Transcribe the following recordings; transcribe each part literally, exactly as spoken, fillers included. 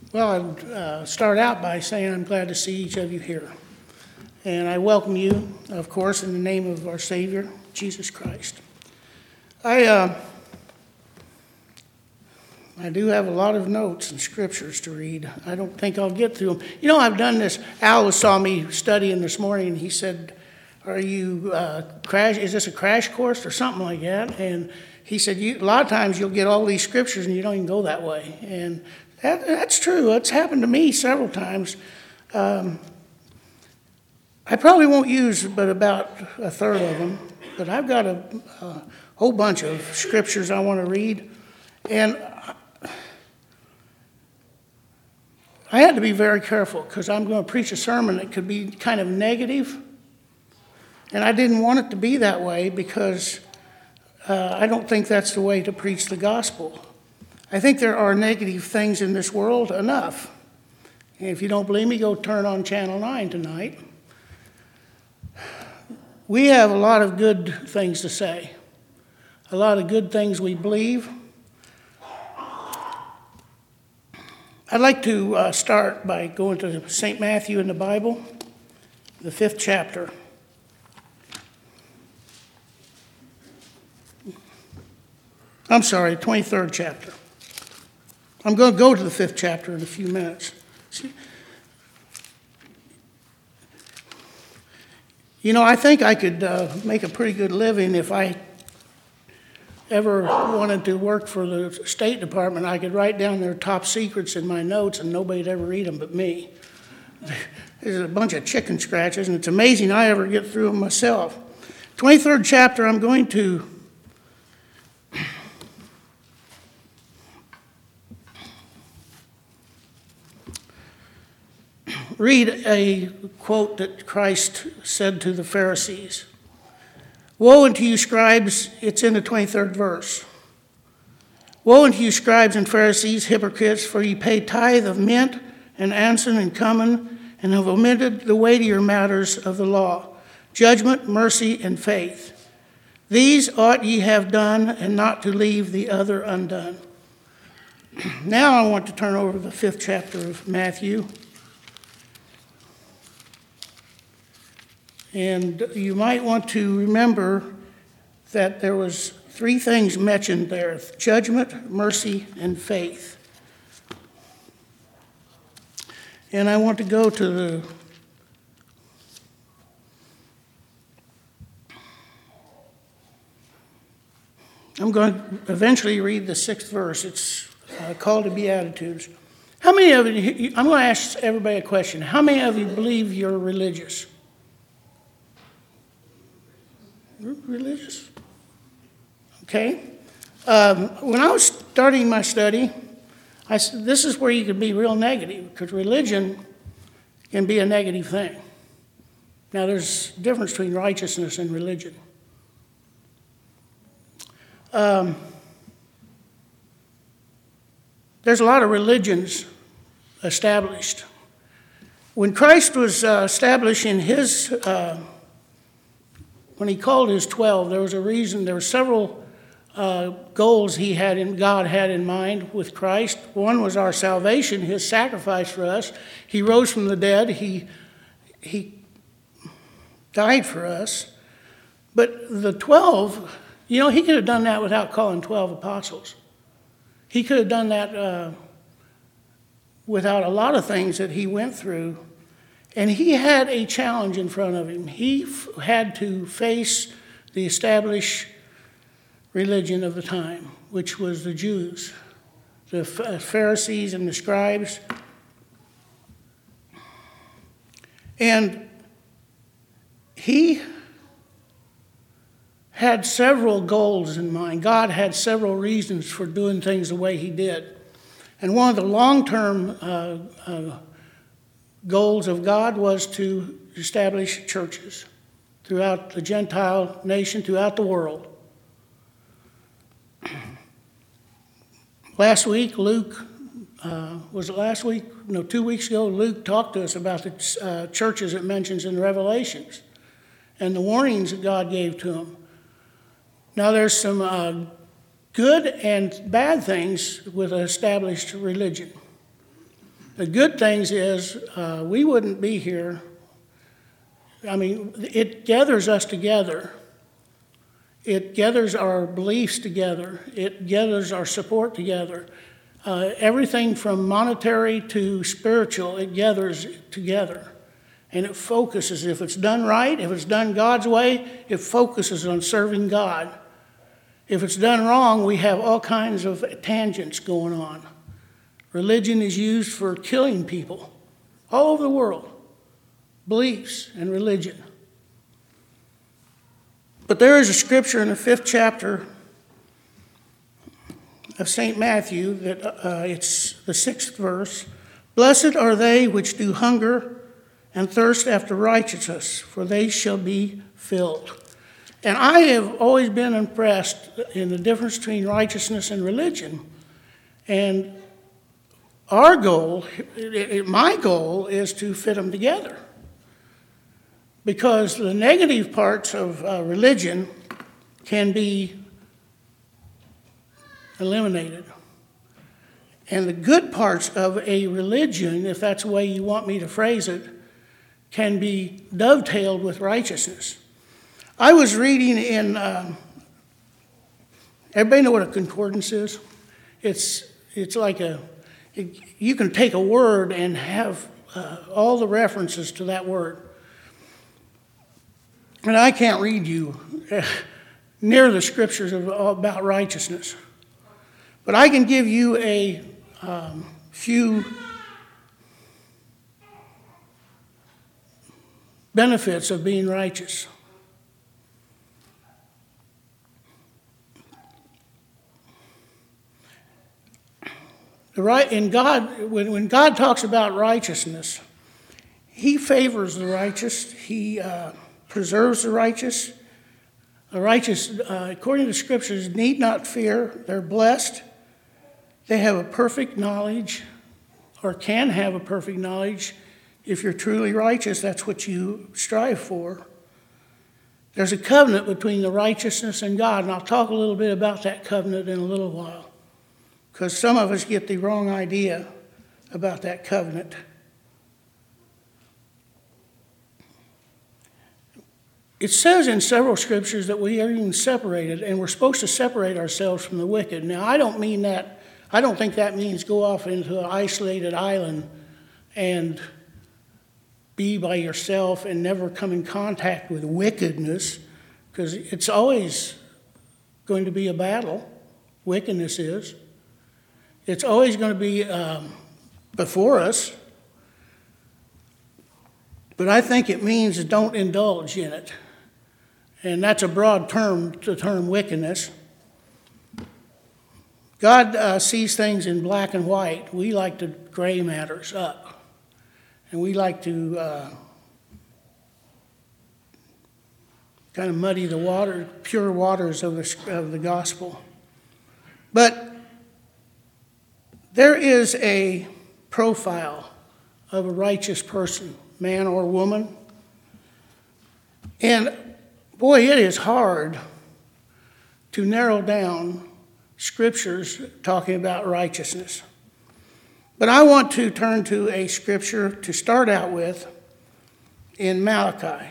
Well, I'd uh, start out by saying I'm glad to see each of you here. And I welcome you, of course, in the name of our Savior, Jesus Christ. I uh, I do have a lot of notes and scriptures to read. I don't think I'll get through them. You know, I've done this. Al saw me studying this morning, and he said, are you, uh, crash? is this a crash course or something like that? And he said, you, a lot of times you'll get all these scriptures, and you don't even go that way. And That, that's true. It's happened to me several times. Um, I probably won't use but about a third of them, but I've got a, a whole bunch of scriptures I want to read. And I had to be very careful because I'm going to preach a sermon that could be kind of negative. And I didn't want it to be that way because uh, I don't think that's the way to preach the gospel. I think there are negative things in this world enough. And if you don't believe me, go turn on Channel nine tonight. We have a lot of good things to say, a lot of good things we believe. I'd like to uh, start by going to Saint Matthew in the Bible, the fifth chapter. I'm sorry, twenty-third chapter. I'm going to go to the fifth chapter in a few minutes. See, you know, I think I could uh, make a pretty good living if I ever wanted to work for the State Department. I could write down their top secrets in my notes and nobody'd ever read them but me. There's a bunch of chicken scratches, and it's amazing I ever get through them myself. twenty-third chapter, I'm going to read a quote that Christ said to the Pharisees. Woe unto you, scribes, it's in the twenty-third verse. Woe unto you, scribes and Pharisees, hypocrites, for ye pay tithe of mint and anise and cumin, and have omitted the weightier matters of the law, judgment, mercy, and faith. These ought ye have done, and not to leave the other undone. Now I want to turn over to the fifth chapter of Matthew. And you might want to remember that there was three things mentioned there: judgment, mercy, and faith. And I want to go to the I'm going to eventually read the sixth verse. It's uh, called the Beatitudes. How many of you, I'm going to ask everybody a question. How many of you believe you're religious? Religious? Okay. Um, when I was starting my study, I said, this is where you can be real negative, because religion can be a negative thing. Now, there's a difference between righteousness and religion. Um, there's a lot of religions established. When Christ was uh, establishing his uh, When he called his twelve, there was a reason. There were several uh, goals he had in God had in mind with Christ. One was our salvation, his sacrifice for us. He rose from the dead. He he died for us. But the twelve, you know, he could have done that without calling twelve apostles. He could have done that uh, without a lot of things that he went through. And he had a challenge in front of him. He f- had to face the established religion of the time, which was the Jews, the Pharisees and the scribes. And he had several goals in mind. God had several reasons for doing things the way he did. And one of the long-term uh, uh, goals of God was to establish churches throughout the Gentile nation, throughout the world. Last week, Luke, uh, was it last week? No, two weeks ago, Luke talked to us about the uh, churches it mentions in Revelations and the warnings that God gave to them. Now, there's some uh, good and bad things with an established religion. The good things is uh, we wouldn't be here. I mean, it gathers us together. It gathers our beliefs together. It gathers our support together. Uh, everything from monetary to spiritual, it gathers together. And it focuses. If it's done right, if it's done God's way, it focuses on serving God. If it's done wrong, we have all kinds of tangents going on. Religion is used for killing people all over the world. Beliefs and religion. But there is a scripture in the fifth chapter of Saint Matthew, that uh, it's the sixth verse. Blessed are they which do hunger and thirst after righteousness, for they shall be filled. And I have always been impressed in the difference between righteousness and religion. And our goal, my goal, is to fit them together. Because the negative parts of uh, religion can be eliminated. And the good parts of a religion, if that's the way you want me to phrase it, can be dovetailed with righteousness. I was reading in, um, everybody know what a concordance is? It's it's like a, it, you can take a word and have uh, all the references to that word. And I can't read you uh, near the scriptures of, about righteousness. But I can give you a um, few benefits of being righteous. The right in God, when, when God talks about righteousness, He favors the righteous. He uh, preserves the righteous. The righteous, uh, according to scriptures, need not fear. They're blessed. They have a perfect knowledge, or can have a perfect knowledge. If you're truly righteous, that's what you strive for. There's a covenant between the righteousness and God, and I'll talk a little bit about that covenant in a little while, because some of us get the wrong idea about that covenant. It says in several scriptures that we are even separated, and we're supposed to separate ourselves from the wicked. Now, I don't mean that, I don't think that means go off into an isolated island and be by yourself and never come in contact with wickedness, because it's always going to be a battle. Wickedness is. It's always going to be um, before us. But I think it means don't indulge in it. And that's a broad term, the term wickedness. God uh, sees things in black and white. We like to gray matters up. And we like to uh, kind of muddy the water, pure waters of the, of the gospel. But there is a profile of a righteous person, man or woman. And boy, it is hard to narrow down scriptures talking about righteousness. But I want to turn to a scripture to start out with in Malachi.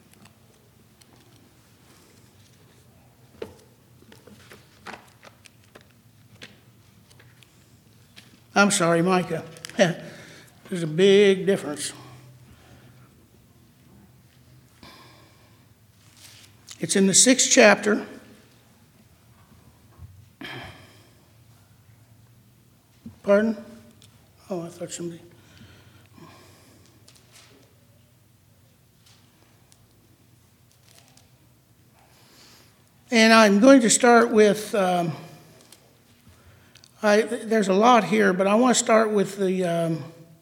I'm sorry, Micah. There's a big difference. It's in the sixth chapter. Pardon? Oh, I thought somebody... And I'm going to start with... Um, I, there's a lot here, but I want to start with the um,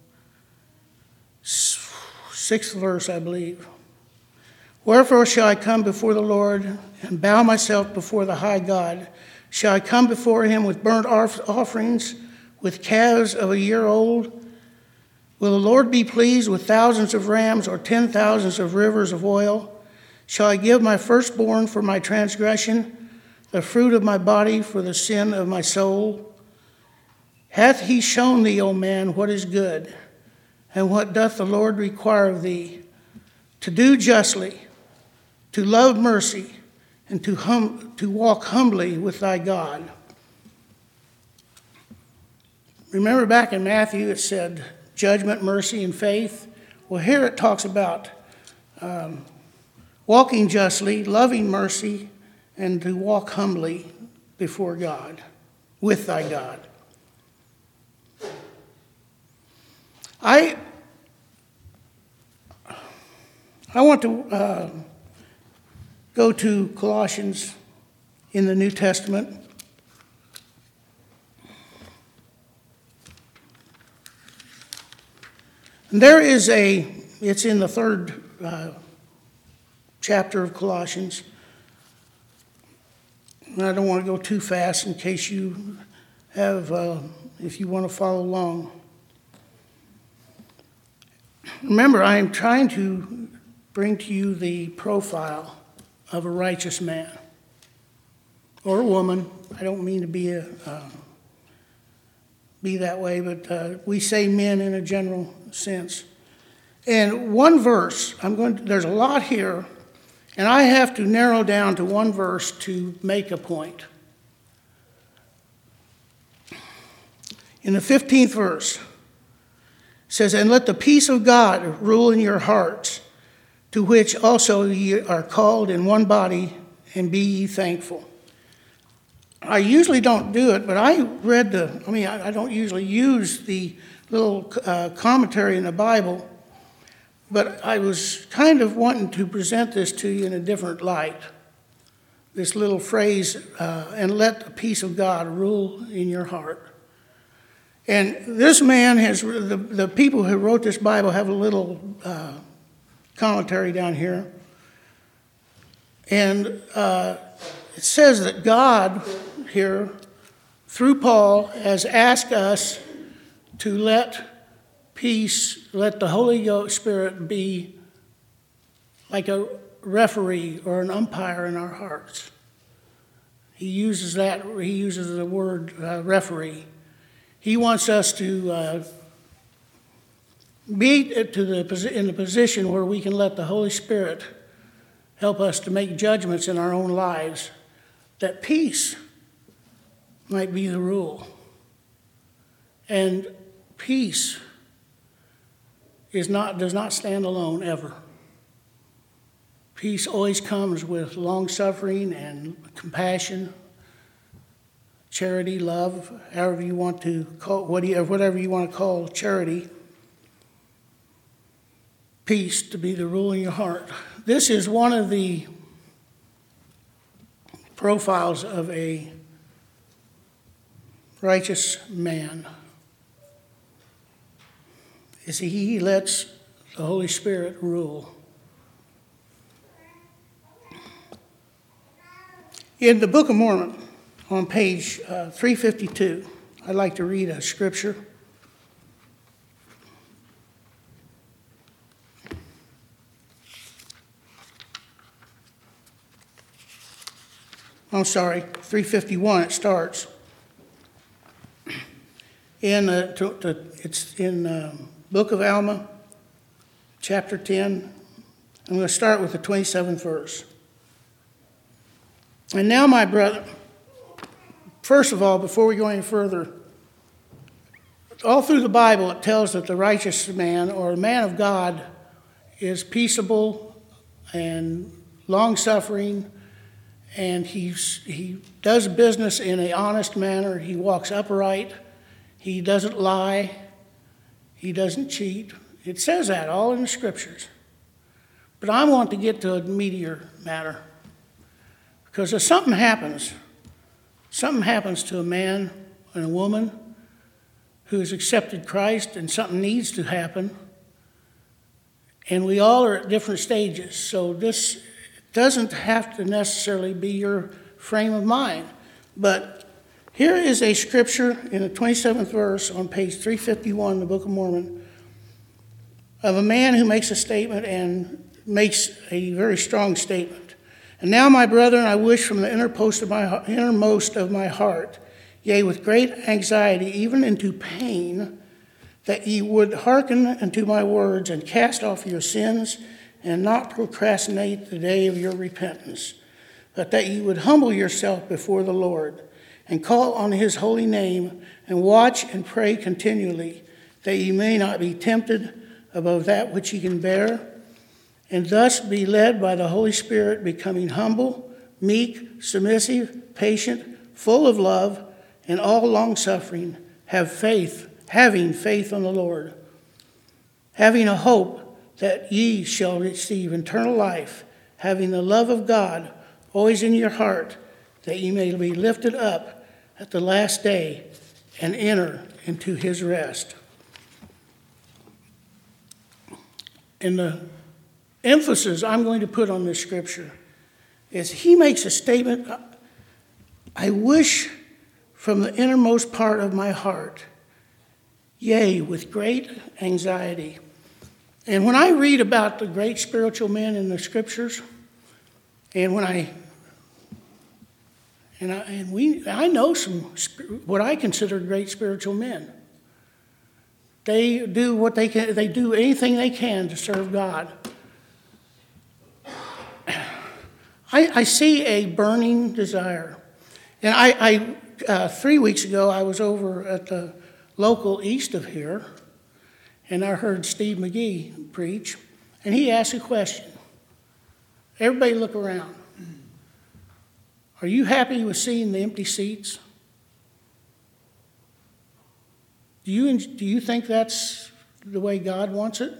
sixth verse, I believe. Wherefore shall I come before the Lord and bow myself before the high God? Shall I come before him with burnt offerings, with calves of a year old? Will the Lord be pleased with thousands of rams or ten thousands of rivers of oil? Shall I give my firstborn for my transgression, the fruit of my body for the sin of my soul? Hath he shown thee, O man, what is good? And what doth the Lord require of thee? To do justly, to love mercy, and to, hum, to walk humbly with thy God. Remember back in Matthew it said judgment, mercy, and faith. Well, here it talks about um, walking justly, loving mercy, and to walk humbly before God, with thy God. I I want to uh, go to Colossians in the New Testament. And there is a, it's in the third uh, chapter of Colossians. And I don't want to go too fast in case you have, uh, if you want to follow along. Remember, I am trying to bring to you the profile of a righteous man or a woman. I don't mean to be a uh, be that way, but uh, we say men in a general sense. And one verse, I'm going to, there's a lot here, and I have to narrow down to one verse to make a point. In the fifteenth verse, it says, "And let the peace of God rule in your hearts, to which also ye are called in one body, and be ye thankful." I usually don't do it, but I read the, I mean, I, I don't usually use the little uh, commentary in the Bible, but I was kind of wanting to present this to you in a different light. This little phrase, uh, "and let the peace of God rule in your heart." And this man has, the, the people who wrote this Bible have a little uh, commentary down here. And uh, it says that God here, through Paul, has asked us to let peace, let the Holy Spirit be like a referee or an umpire in our hearts. He uses that, he uses the word uh, referee. He wants us to uh, be to the, in the position where we can let the Holy Spirit help us to make judgments in our own lives, that peace might be the rule. And peace is not, does not stand alone ever. Peace always comes with long-suffering and compassion, charity, love, however you want to call, whatever you want to call charity. Peace to be the rule in your heart. This is one of the profiles of a righteous man. Is he lets the Holy Spirit rule. In the Book of Mormon, on page uh, three fifty-two, I'd like to read a scripture. I'm sorry, three fifty-one it starts. In uh, to, to, it's in uh, Book of Alma, chapter ten. I'm going to start with the twenty-seventh verse. "And now, my brother," first of all, before we go any further, all through the Bible it tells that the righteous man or a man of God is peaceable and long-suffering, and he's, he does business in an honest manner. He walks upright. He doesn't lie. He doesn't cheat. It says that all in the scriptures. But I want to get to a meatier matter. Because if something happens, something happens to a man and a woman who has accepted Christ, and something needs to happen, and we all are at different stages. So this doesn't have to necessarily be your frame of mind. But here is a scripture in the twenty-seventh verse on page three fifty-one in the Book of Mormon of a man who makes a statement and makes a very strong statement. "And now, my brethren, I wish from the innermost of my, innermost of my heart yea, with great anxiety, even into pain, that ye would hearken unto my words and cast off your sins and not procrastinate the day of your repentance, but that ye would humble yourself before the Lord and call on his holy name and watch and pray continually, that ye may not be tempted above that which ye can bear, and thus be led by the Holy Spirit, becoming humble, meek, submissive, patient, full of love, and all long-suffering, have faith, having faith on the Lord, having a hope that ye shall receive eternal life, having the love of God always in your heart, that ye may be lifted up at the last day and enter into his rest. And the emphasis I'm going to put on this scripture is he makes a statement, I wish from the innermost part of my heart, yea, with great anxiety. And when I read about the great spiritual men in the scriptures, and when I, and I, and we, I know some, what I consider great spiritual men. They do what they can, they do anything they can to serve God. I, I see a burning desire. And I, I uh, three weeks ago, I was over at the local east of here, and I heard Steve McGee preach, and he asked a question. Everybody look around. Are you happy with seeing the empty seats? Do you, do you think that's the way God wants it?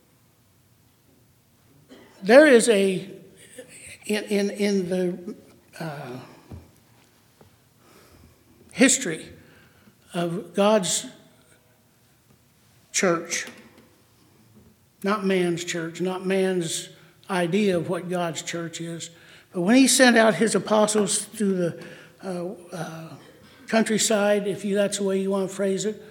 There is a, in, in, in the uh, history of God's church, not man's church, not man's idea of what God's church is, but when he sent out his apostles through the uh, uh, countryside, if you, that's the way you want to phrase it,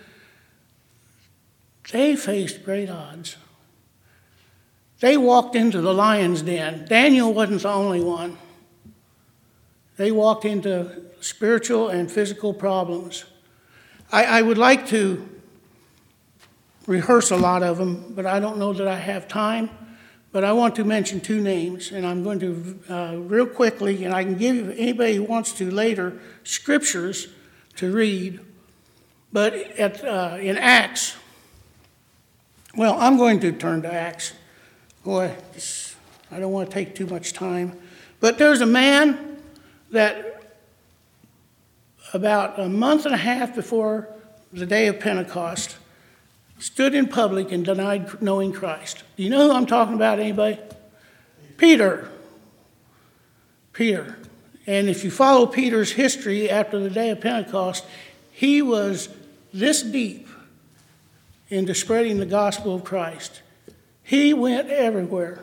they faced great odds. They walked into the lion's den. Daniel wasn't the only one. They walked into spiritual and physical problems. I, I would like to rehearse a lot of them, but I don't know that I have time. But I want to mention two names, and I'm going to, uh, real quickly, and I can give anybody who wants to later scriptures to read. But at, uh, in Acts, well, I'm going to turn to Acts. Boy, I don't want to take too much time. But there's a man that about a month and a half before the day of Pentecost stood in public and denied knowing Christ. Do you know who I'm talking about, anybody? Peter. Peter. And if you follow Peter's history after the day of Pentecost, he was this deep into spreading the gospel of Christ. He went everywhere.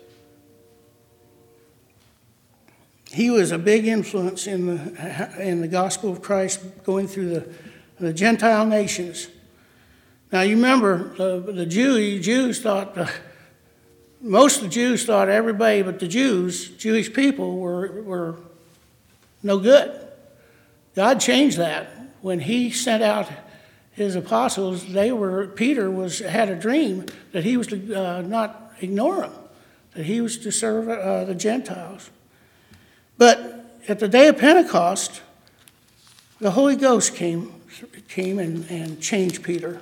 He was a big influence in the in the gospel of Christ going through the, the Gentile nations. Now you remember the, the Jew, Jews thought, the, most of the Jews thought everybody but the Jews, Jewish people, were, were no good. God changed that. When he sent out his apostles, they were, Peter was had a dream that he was to uh, not ignore them, that he was to serve uh, the Gentiles. But at the day of Pentecost, the Holy Ghost came, came and, and changed Peter.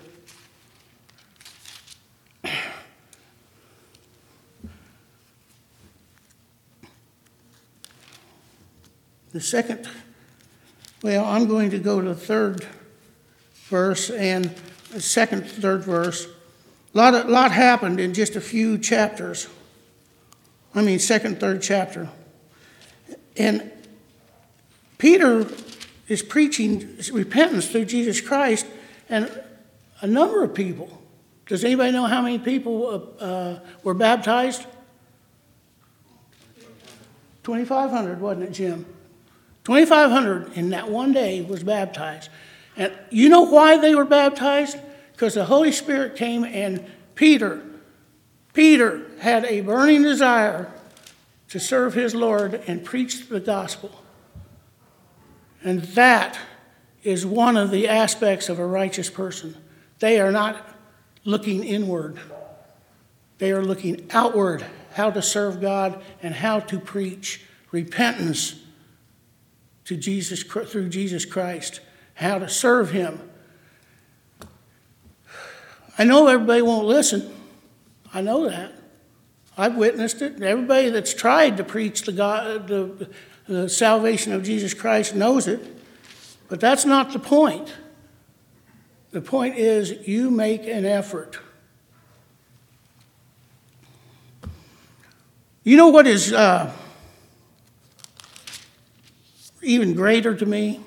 The second, well, I'm going to go to the third verse and the second, third verse. A lot, a lot happened in just a few chapters. I mean, second, third chapter. And Peter is preaching repentance through Jesus Christ, and a number of people. Does anybody know how many people uh, were baptized? twenty-five hundred, wasn't it, Jim? twenty-five hundred in that one day was baptized. And you know why they were baptized? Because the Holy Spirit came and Peter, Peter had a burning desire to serve his Lord and preach the gospel. And that is one of the aspects of a righteous person. They are not looking inward. They are looking outward, how to serve God and how to preach repentance to Jesus through Jesus Christ, how to serve him. I know everybody won't listen. I know that. I've witnessed it. Everybody that's tried to preach the, God, the, the salvation of Jesus Christ knows it. But that's not the point. The point is you make an effort. You know what is uh, even greater to me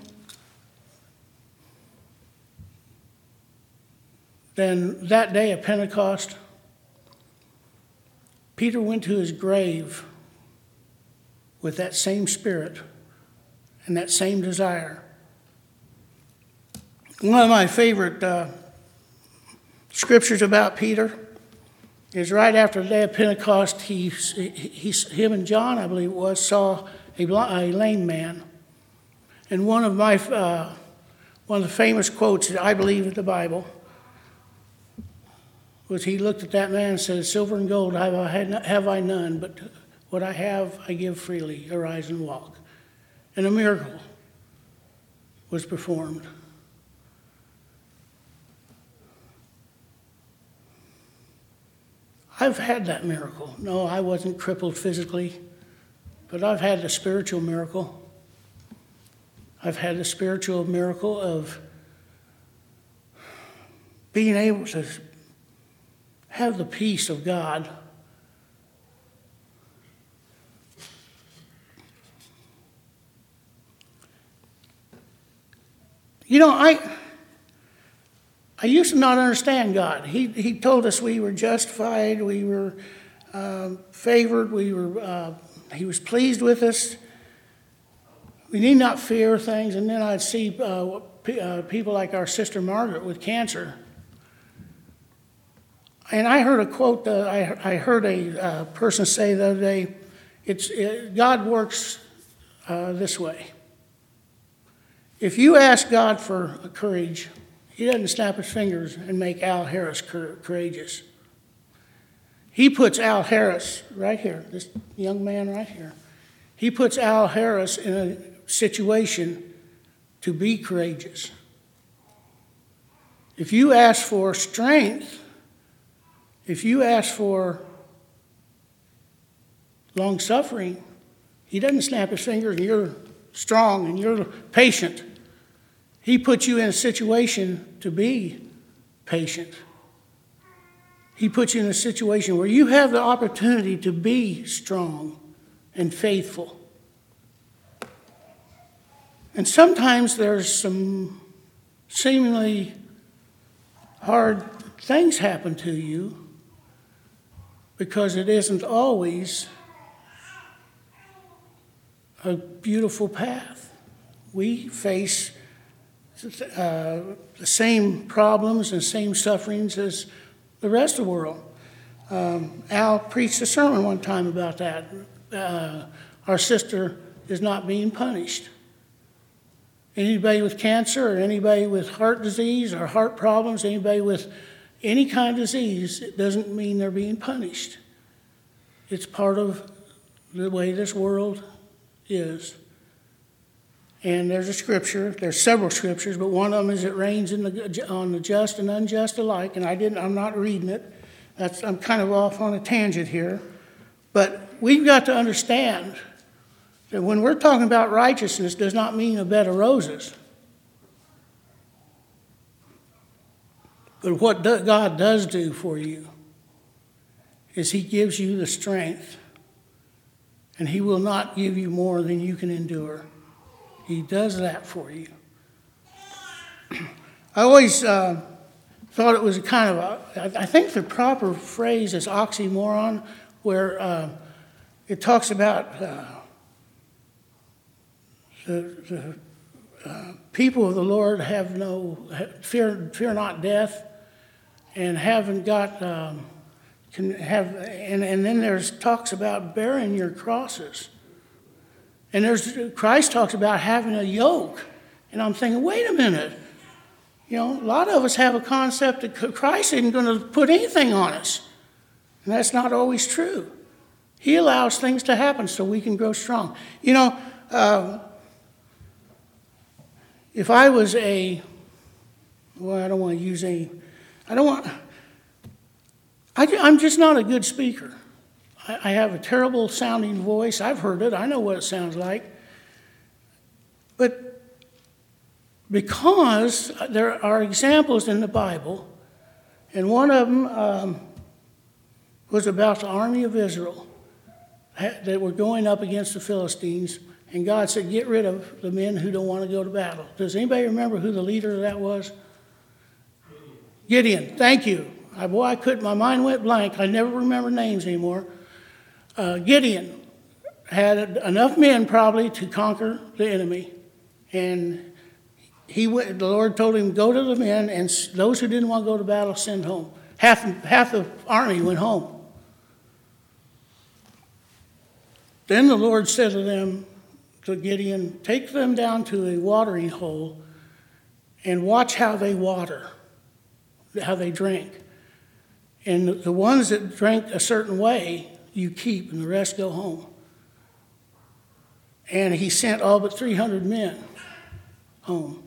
than that day of Pentecost? Peter went to his grave with that same spirit and that same desire. One of my favorite uh, scriptures about Peter is right after the day of Pentecost, he, he, him and John, I believe it was, saw a, a lame man. And one of my uh, one of the famous quotes that I believe in the Bible was he looked at that man and said, "Silver and gold have I, had, have I none, but what I have I give freely. Arise and walk." And a miracle was performed. I've had that miracle. No, I wasn't crippled physically, but I've had the spiritual miracle. I've had the spiritual miracle of being able to have the peace of God. You know, I I used to not understand God. He he told us we were justified, we were uh, favored, we were uh, he was pleased with us. We need not fear things. And then I'd see uh, p- uh, people like our sister Margaret with cancer. And I heard a quote that I, I heard a uh, person say the other day, it's, it, God works uh, this way. If you ask God for courage, he doesn't snap his fingers and make Al Harris courageous. He puts Al Harris right here, this young man right here. He puts Al Harris in a situation to be courageous. If you ask for strength, if you ask for long suffering, he doesn't snap his fingers and you're strong and you're patient. He puts you in a situation to be patient. He puts you in a situation where you have the opportunity to be strong and faithful. And sometimes there's some seemingly hard things happen to you because it isn't always a beautiful path. We face uh, the same problems and same sufferings as the rest of the world. Um, Al preached a sermon one time about that. Uh, our sister is not being punished. Anybody with cancer or anybody with heart disease or heart problems, anybody with any kind of disease, it doesn't mean they're being punished. It's part of the way this world is. And there's a scripture, there's several scriptures, but one of them is it rains in the, on the just and unjust alike, and I didn't, I'm not reading it. That's, I'm kind of off on a tangent here. But we've got to understand that when we're talking about righteousness, does not mean a bed of roses. But what do, God does do for you is he gives you the strength, and he will not give you more than you can endure. He does that for you. I always uh, thought it was a kind of a, I think the proper phrase is oxymoron, where uh, it talks about uh, the, the uh, people of the Lord have no, fear, fear not death, and haven't got, um, can have, and, and then there's talks about bearing your crosses. And there's Christ talks about having a yoke And I'm thinking, wait a minute. You know, a lot of us have a concept that Christ isn't going to put anything on us. And that's not always true. He allows things to happen so we can grow strong. You know, uh, if I was a, well, I don't want to use any, I don't want, I, I'm just not a good speaker. I, I have a terrible sounding voice. I've heard it. I know what it sounds like. But because there are examples in the Bible, and one of them um, was about the army of Israel that were going up against the Philistines, and God said, get rid of the men who don't want to go to battle. Does anybody remember who the leader of that was? Gideon. Gideon. Thank you. I, boy, I couldn't, my mind went blank. I never remember names anymore. Uh, Gideon had enough men probably to conquer the enemy, and He went, the Lord told him, go to the men, and those who didn't want to go to battle, send home. Half, half the army went home. Then the Lord said to them, to Gideon, take them down to a watering hole and watch how they water, how they drink. And the ones that drink a certain way, you keep, and the rest go home. And he sent all but three hundred men home.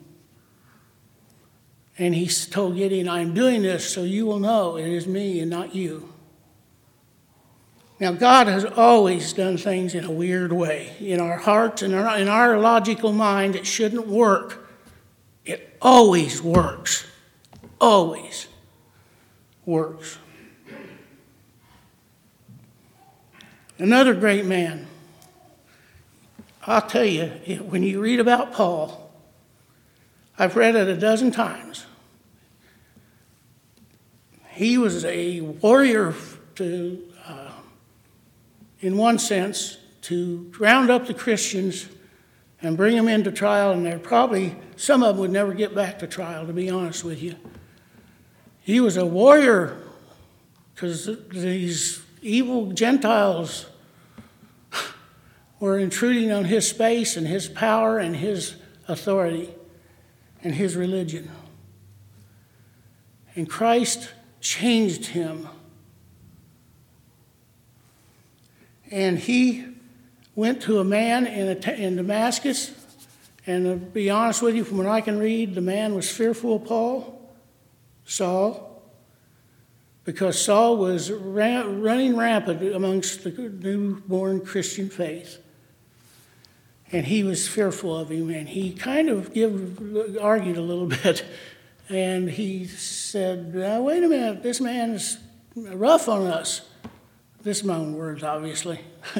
And he told Gideon, I'm doing this so you will know it is me and not you. Now, God has always done things in a weird way. In our hearts and in our, in our logical mind, it shouldn't work. It always works. Always works. Another great man. I'll tell you, when you read about Paul, I've read it a dozen times. He was a warrior to, uh, in one sense, to round up the Christians and bring them into trial, and they're probably, some of them would never get back to trial, to be honest with you. He was a warrior because these evil Gentiles were intruding on his space and his power and his authority and his religion. And Christ changed him. And he went to a man in, a, in Damascus, and to be honest with you, from what I can read, the man was fearful of Paul, Saul, because Saul was ra- running rampant amongst the newborn Christian faith. And he was fearful of him, and he kind of give, argued a little bit. And he said, now, wait a minute, this man is rough on us. This is my own words, obviously.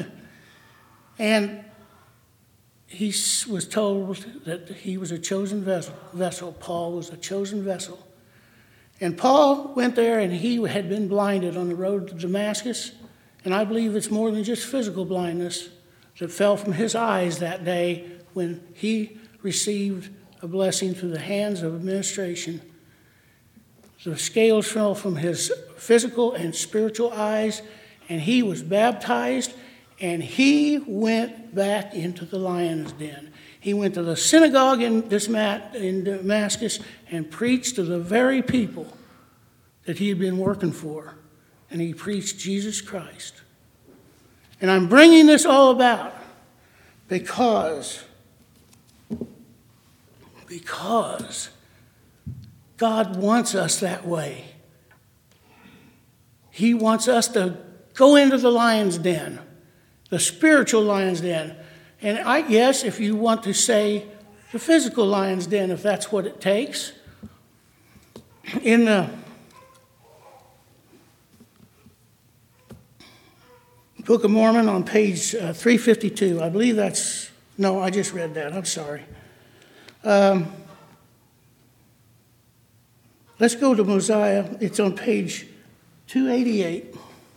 And he was told that he was a chosen vessel. vessel. Paul was a chosen vessel. And Paul went there, and he had been blinded on the road to Damascus. And I believe it's more than just physical blindness that fell from his eyes that day when he received a blessing through the hands of administration. The scales fell from his physical and spiritual eyes, and he was baptized, and he went back into the lion's den. He went to the synagogue in Damascus and preached to the very people that he had been working for, and he preached Jesus Christ. And I'm bringing this all about because, because God wants us that way. He wants us to go into the lion's den, the spiritual lion's den. And I guess if you want to say the physical lion's den, if that's what it takes. In the Book of Mormon on page uh, three fifty-two, I believe that's, no, I just read that, I'm sorry. Um, let's go to Mosiah, it's on page two eighty-eight.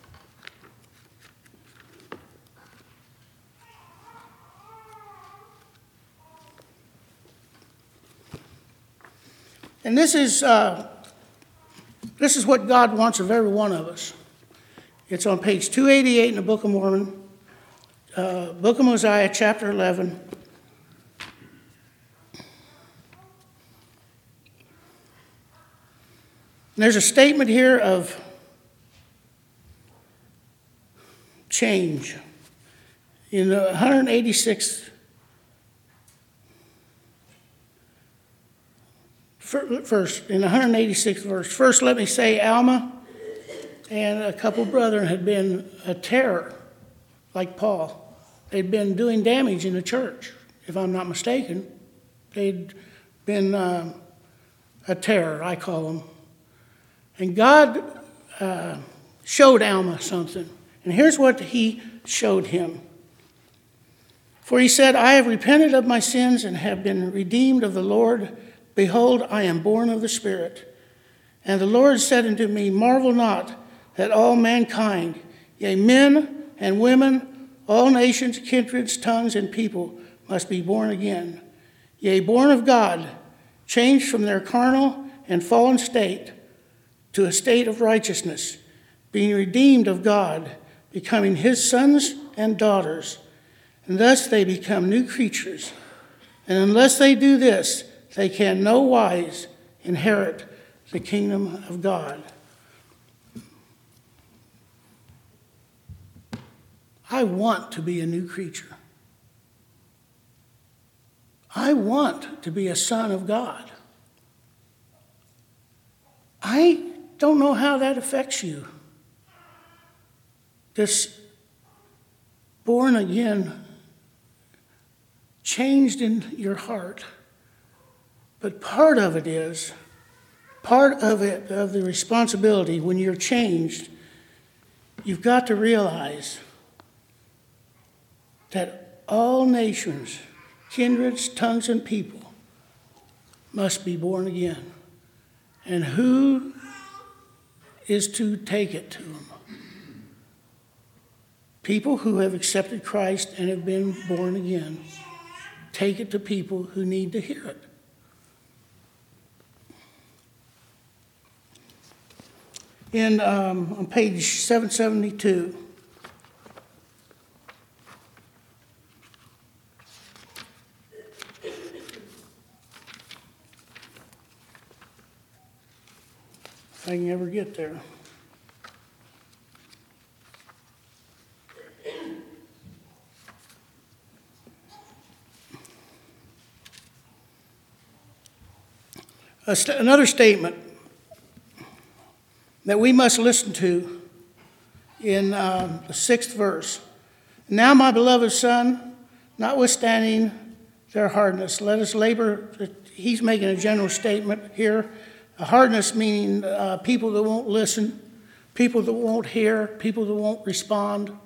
And this is, uh, this is what God wants of every one of us. It's on page two eighty-eight in the Book of Mormon, uh, Book of Mosiah, chapter eleven. And there's a statement here of change. In the one hundred eighty-sixth verse, in the one hundred eighty-sixth verse, first let me say Alma and a couple brethren had been a terror, like Paul. They'd been doing damage in the church, if I'm not mistaken. They'd been uh, a terror, I call them. And God uh, showed Alma something. And here's what he showed him. For he said, I have repented of my sins and have been redeemed of the Lord. Behold, I am born of the Spirit. And the Lord said unto me, marvel not that all mankind, yea, men and women, all nations, kindreds, tongues, and people must be born again. Yea, born of God, changed from their carnal and fallen state to a state of righteousness, being redeemed of God, becoming his sons and daughters. And thus they become new creatures. And unless they do this, they can no wise inherit the kingdom of God. I want to be a new creature. I want to be a son of God. I don't know how that affects you. This born again, changed in your heart. But part of it is, part of it, of the responsibility when you're changed, you've got to realize that all nations, kindreds, tongues, and people must be born again. And who is to take it to them? People who have accepted Christ and have been born again. Take it to people who need to hear it. In um, on page seven seventy-two, if I can ever get there. St- another statement that we must listen to in uh, the sixth verse. Now, my beloved son, notwithstanding their hardness, let us labor. He's making a general statement here. A hardness meaning uh, people that won't listen, people that won't hear, people that won't respond.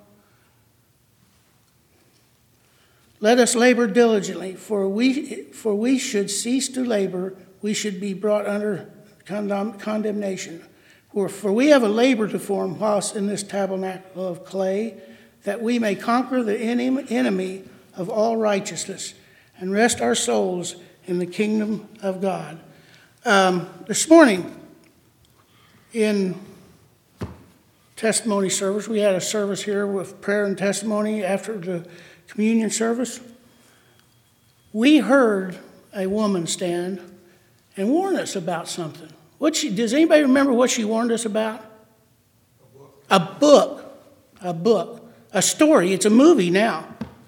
Let us labor diligently, for we, for we should cease to labor, we should be brought under condemn, condemnation. For, for we have a labor to perform whilst in this tabernacle of clay, that we may conquer the enemy of all righteousness and rest our souls in the kingdom of God. Um, this morning in testimony service, we had a service here with prayer and testimony after the communion service. We heard a woman stand and warn us about something. What she, does anybody remember what she warned us about? A book. A book. A book. A story. It's a movie now.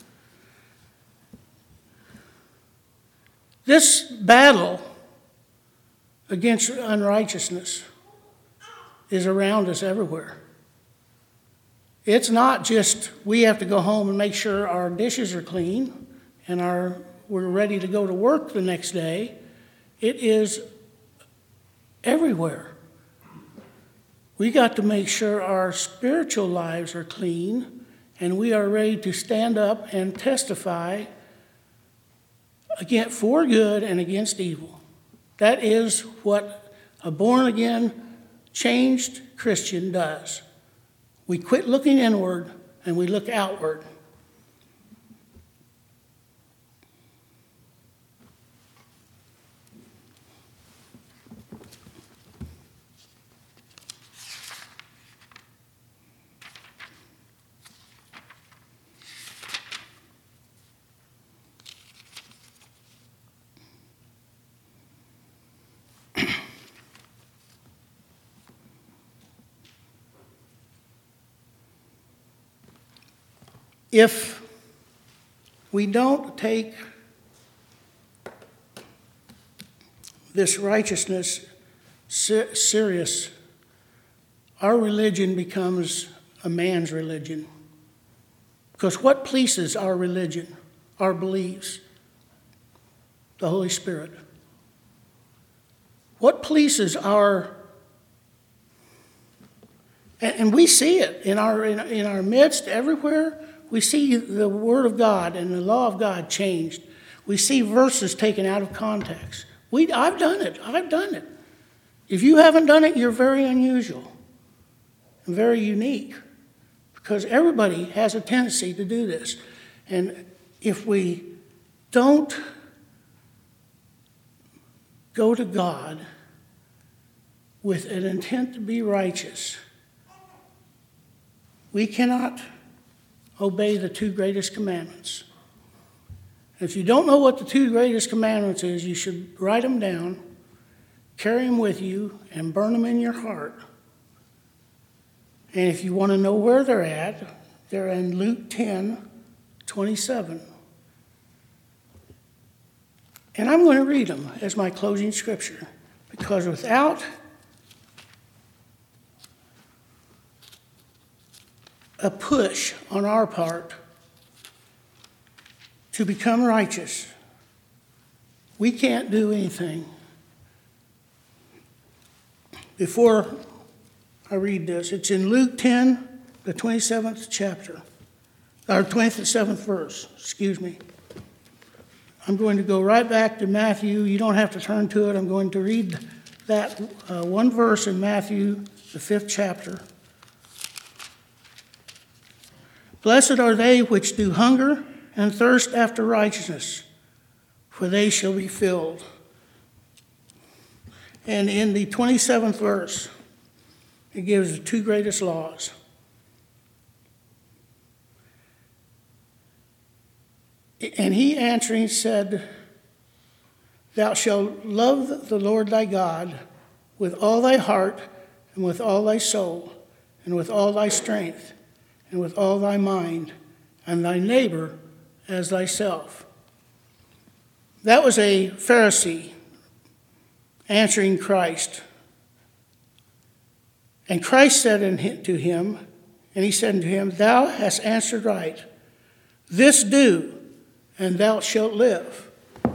This battle against unrighteousness is around us everywhere. It's not just we have to go home and make sure our dishes are clean and our, we're ready to go to work the next day. It is everywhere. We got to make sure our spiritual lives are clean and we are ready to stand up and testify against for good and against evil. That is what a born-again, changed Christian does. We quit looking inward and we look outward. if we don't take this righteousness ser- serious, our religion becomes a man's religion. Because what pleases our religion, our beliefs? The Holy Spirit. What pleases our, and, and we see it in our, in, in our midst, everywhere. We see the Word of God and the law of God changed. We see verses taken out of context. We, I've done it. I've done it. If you haven't done it, you're very unusual and very unique, because everybody has a tendency to do this. And if we don't go to God with an intent to be righteous, we cannot obey the two greatest commandments. If you don't know what the two greatest commandments is, you should write them down, carry them with you, and burn them in your heart. And if you want to know where they're at, they're in Luke ten, twenty-seven. And I'm going to read them as my closing scripture, because without a push on our part to become righteous, we can't do anything. Before I read this, it's in Luke ten, the twenty-seventh chapter, or twenty-seventh verse, excuse me. I'm going to go right back to Matthew. You don't have to turn to it. I'm going to read that uh, one verse in Matthew, the fifth chapter. Blessed are they which do hunger and thirst after righteousness, for they shall be filled. And in the twenty-seventh verse, it gives the two greatest laws. And he answering said, Thou shalt love the Lord thy God with all thy heart, and with all thy soul, and with all thy strength, and with all thy mind, and thy neighbor as thyself. That was a Pharisee answering Christ. And Christ said to him, and he said to him, Thou hast answered right. This do, and thou shalt live.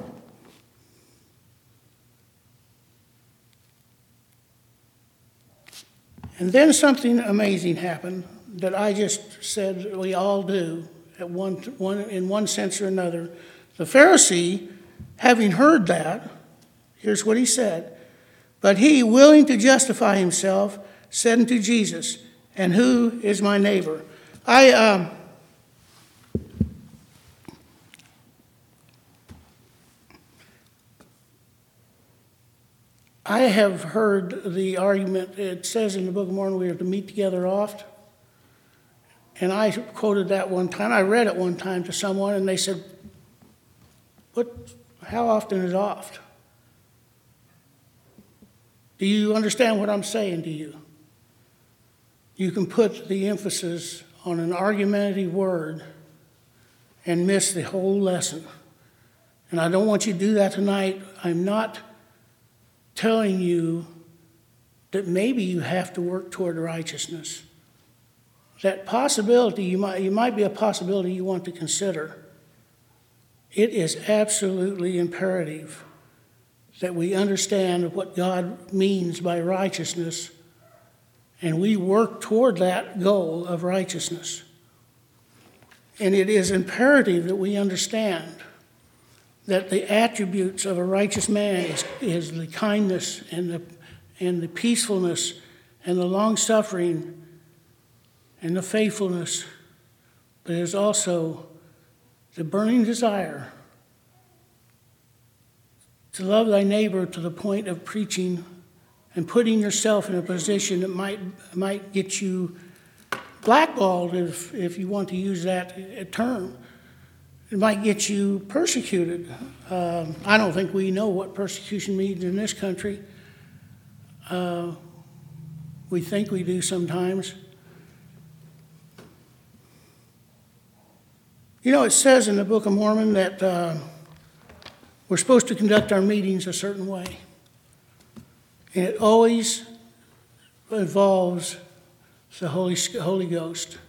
And then something amazing happened that I just said we all do at one, one, in one sense or another. The Pharisee, having heard that, here's what he said. But he, willing to justify himself, said unto Jesus, And who is my neighbor? I... Um, I have heard the argument, it says in the Book of Mormon we are to meet together oft. And I quoted that one time. I read it one time to someone, and they said, "What? How often is oft?" Do you understand what I'm saying to you? You can put the emphasis on an argumentative word and miss the whole lesson. And I don't want you to do that tonight. I'm not telling you that maybe you have to work toward righteousness. That possibility, you might, you might be a possibility you want to consider. It is absolutely imperative that we understand what God means by righteousness, and we work toward that goal of righteousness. And it is imperative that we understand that the attributes of a righteous man is, is the kindness and the, and the peacefulness and the long-suffering and the faithfulness, but it is also the burning desire to love thy neighbor to the point of preaching and putting yourself in a position that might, might get you blackballed, if, if you want to use that term. It might get you persecuted. Um, I don't think we know what persecution means in this country. Uh, we think we do sometimes. You know, it says in the Book of Mormon that uh, we're supposed to conduct our meetings a certain way. And it always involves the Holy, Holy Ghost.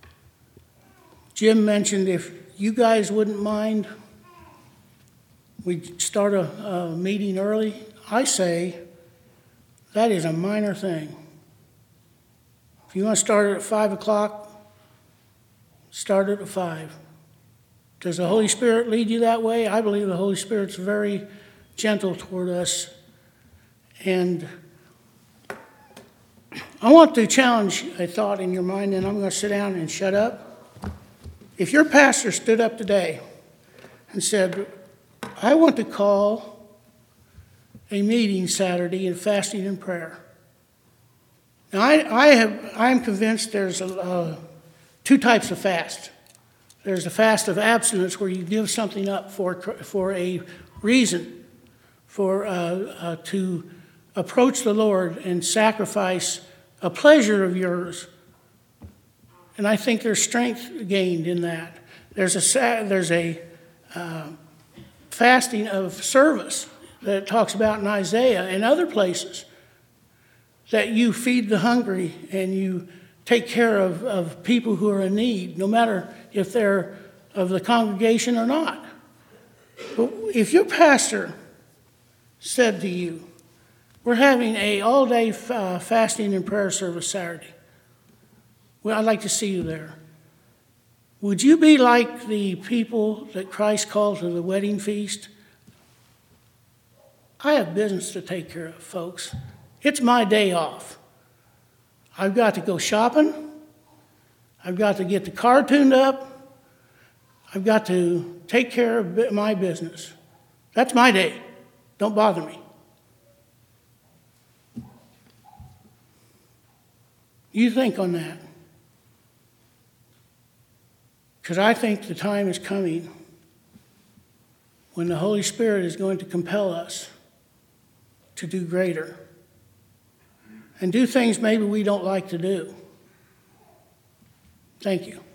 Jim mentioned if you guys wouldn't mind, we'd start a, a meeting early. I say that is a minor thing. If you want to start it at five o'clock, start it at five. Does the Holy Spirit lead you that way? I believe the Holy Spirit's very gentle toward us. And I want to challenge a thought in your mind, and I'm going to sit down and shut up. If your pastor stood up today and said, I want to call a meeting Saturday in fasting and prayer. Now, I, I have, I'm convinced there's a, uh, two types of fast. There's a fast of abstinence where you give something up for, for a reason, for uh, uh, to approach the Lord and sacrifice a pleasure of yours. And I think there's strength gained in that. There's a, there's a uh, fasting of service that it talks about in Isaiah and other places, that you feed the hungry and you take care of, of people who are in need, no matter if they're of the congregation or not. But if your pastor said to you, we're having a all-day uh, fasting and prayer service Saturday, well, I'd like to see you there. Would you be like the people that Christ called to the wedding feast? I have business to take care of, folks. It's my day off. I've got to go shopping. I've got to get the car tuned up. I've got to take care of my business. That's my day. Don't bother me. You think on that. Because I think the time is coming when the Holy Spirit is going to compel us to do greater and do things maybe we don't like to do. Thank you.